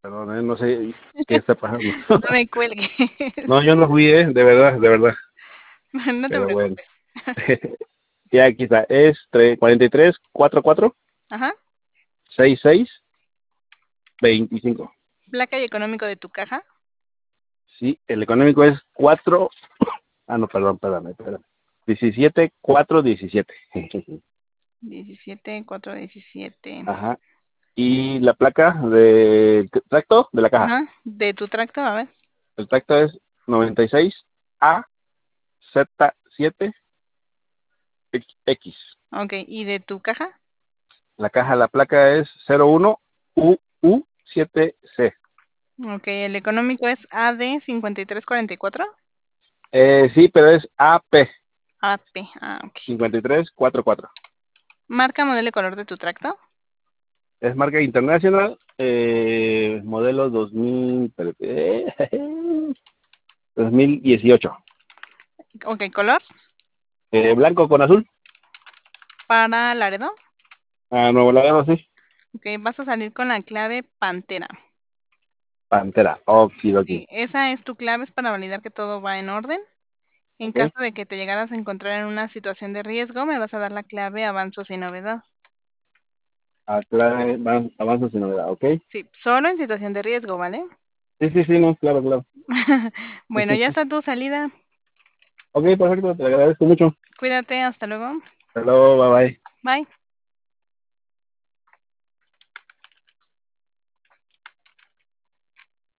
Perdón, no sé qué está pasando. No me cuelgues. No, yo no fui, de verdad, de verdad. No te Pero bueno. preocupes. Ya aquí está. Es 43 44 Ajá. 66 25. Placa y económico de tu caja. Sí, el económico es 4. Ah, no, perdón, espérame. 17 4 17. 17 4 17. Ajá. Y la placa de tracto de la caja. Ajá. De tu tracto, a ver. El tracto es 96 A Z7 X. Ok. ¿Y de tu caja? La placa es 01 UU7C. Ok. El económico es AD 5344. Sí, pero es AP AP. Ah, ok. 5344. Marca, modelo y color de tu tracto. Es marca internacional, modelo 2018. Ok. Color. Blanco con azul. Para Laredo. Nuevo Laredo, sí. Ok. Vas a salir con la clave Pantera. Pantera. Okidoki. Sí, esa es tu clave, es para validar que todo va en orden. En Ok. caso de que te llegaras a encontrar en una situación de riesgo, me vas a dar la clave avanzo sin novedad. Aclare, avanza sin novedad, ok. Sí, solo en situación de riesgo, ¿vale? Sí, sí, sí, no, claro, claro. Bueno, ya está tu salida. Ok, perfecto, te agradezco mucho. Cuídate, hasta luego. Hasta luego, bye bye. Bye.